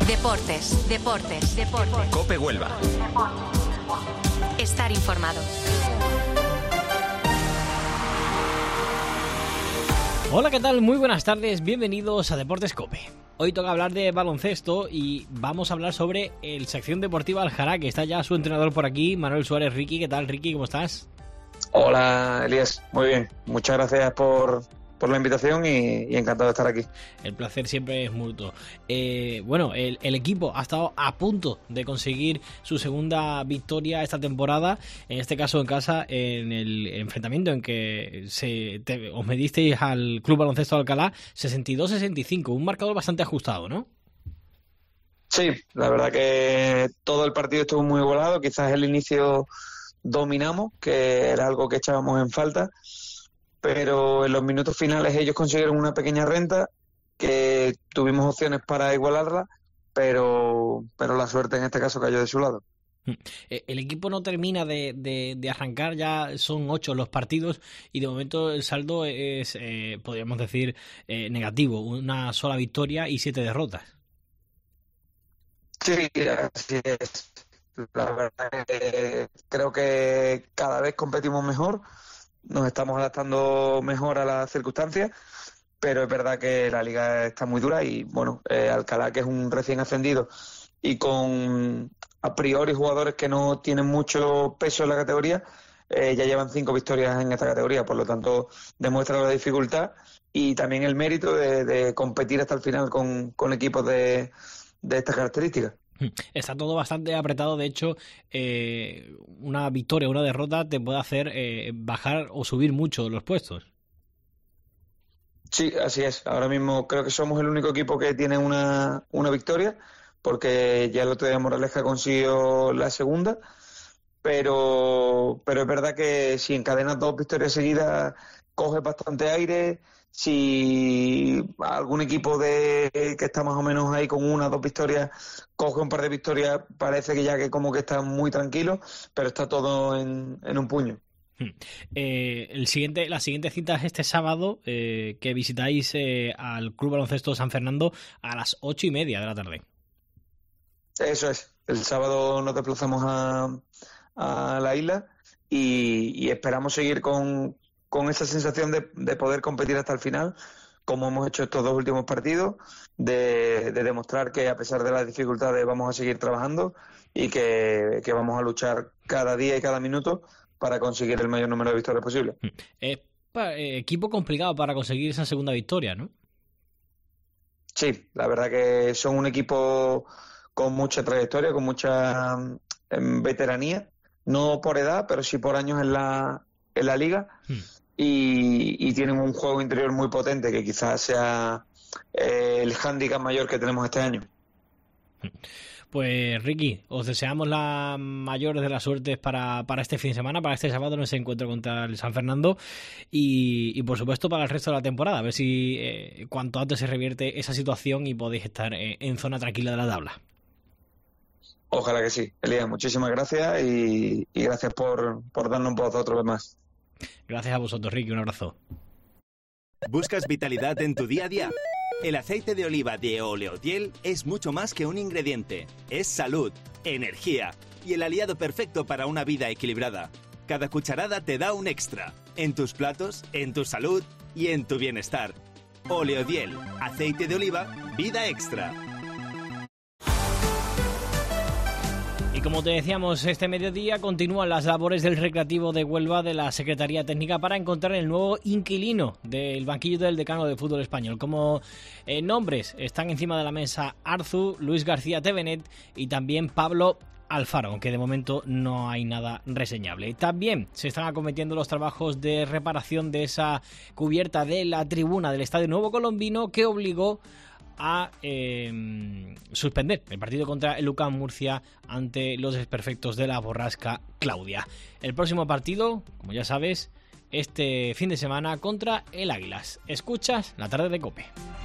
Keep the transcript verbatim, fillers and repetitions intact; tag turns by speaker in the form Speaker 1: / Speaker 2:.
Speaker 1: Deportes, deportes, deportes.
Speaker 2: COPE Huelva.
Speaker 1: Estar informado.
Speaker 3: Hola, ¿qué tal? Muy buenas tardes, bienvenidos a Deportes COPE. Hoy toca hablar de baloncesto y vamos a hablar sobre el sección deportiva Aljará, que está ya su entrenador por aquí, Manuel Suárez. Ricky, ¿qué tal, Ricky? ¿Cómo estás?
Speaker 4: Hola, Elías. Muy bien. Muchas gracias por, por la invitación y, y encantado de estar aquí.
Speaker 3: El placer siempre es mutuo. Eh, bueno, el, el equipo ha estado a punto de conseguir su segunda victoria esta temporada, en este caso en casa, en el enfrentamiento en que se te, os medisteis al Club Baloncesto Alcalá, sesenta y dos a sesenta y cinco, un marcador bastante ajustado, ¿no?
Speaker 4: Sí, la verdad que todo el partido estuvo muy igualado. Quizás el inicio dominamos, que era algo que echábamos en falta, pero en los minutos finales ellos consiguieron una pequeña renta que tuvimos opciones para igualarla, pero pero la suerte en este caso cayó de su lado.
Speaker 3: El equipo no termina de, de, de arrancar, ya son ocho los partidos y de momento el saldo es, eh, podríamos decir, eh, negativo, una sola victoria y siete derrotas.
Speaker 4: Sí, así es. La verdad que creo que cada vez competimos mejor, nos estamos adaptando mejor a las circunstancias, pero es verdad que la liga está muy dura y, bueno, eh, Alcalá, que es un recién ascendido y con a priori jugadores que no tienen mucho peso en la categoría, eh, ya llevan cinco victorias en esta categoría, por lo tanto demuestra la dificultad y también el mérito de, de competir hasta el final con, con equipos de, de estas características.
Speaker 3: Está todo bastante apretado, de hecho, eh, una victoria o una derrota te puede hacer eh, bajar o subir mucho los puestos.
Speaker 4: Sí, así es. Ahora mismo creo que somos el único equipo que tiene una, una victoria, porque ya el otro día Moraleja consiguió la segunda, pero, pero es verdad que si encadenas dos victorias seguidas coges bastante aire. Si algún equipo de que está más o menos ahí con una o dos victorias coge un par de victorias, parece que ya que como que está muy tranquilo, pero está todo en, en un puño.
Speaker 3: Eh, el siguiente, la siguiente cita es este sábado, eh, que visitáis eh, al Club Baloncesto San Fernando a las ocho y media de la tarde.
Speaker 4: Eso es. El sábado nos desplazamos a, a la isla y, y esperamos seguir con con esa sensación de, de poder competir hasta el final, como hemos hecho estos dos últimos partidos, de, de demostrar que a pesar de las dificultades vamos a seguir trabajando y que, que vamos a luchar cada día y cada minuto para conseguir el mayor número de victorias posible.
Speaker 3: Es eh, equipo complicado para conseguir esa segunda victoria, ¿no?
Speaker 4: Sí, la verdad que son un equipo con mucha trayectoria, con mucha eh, veteranía, no por edad, pero sí por años en la, en la liga. Hmm. Y, y tienen un juego interior muy potente que quizás sea eh, el hándicap mayor que tenemos este año.
Speaker 3: Pues Ricky, os deseamos la mayor de las suertes para, para este fin de semana, para este sábado en ese encuentro contra el San Fernando y, y por supuesto para el resto de la temporada, a ver si eh, cuanto antes se revierte esa situación y podéis estar eh, en zona tranquila de la tabla.
Speaker 4: Ojalá que sí. Elías, muchísimas gracias y, y gracias por, por darnos voz otra vez más.
Speaker 3: Gracias a vosotros, Ricky, un abrazo.
Speaker 2: ¿Buscas vitalidad en tu día a día? El aceite de oliva de Oleodiel es mucho más que un ingrediente. Es salud, energía y el aliado perfecto para una vida equilibrada. Cada cucharada te da un extra. En tus platos, en tu salud y en tu bienestar. Oleodiel, aceite de oliva, vida extra.
Speaker 3: Y como te decíamos, este mediodía continúan las labores del Recreativo de Huelva de la Secretaría Técnica para encontrar el nuevo inquilino del banquillo del decano de fútbol español. Como eh, nombres están encima de la mesa Arzu, Luis García Tevenet y también Pablo Alfaro, aunque de momento no hay nada reseñable. También se están acometiendo los trabajos de reparación de esa cubierta de la tribuna del Estadio Nuevo Colombino que obligó a eh, suspender el partido contra el U C A M Murcia ante los desperfectos de la borrasca Claudia. El próximo partido, como ya sabes, este fin de semana contra el Águilas. Escuchas la tarde de COPE.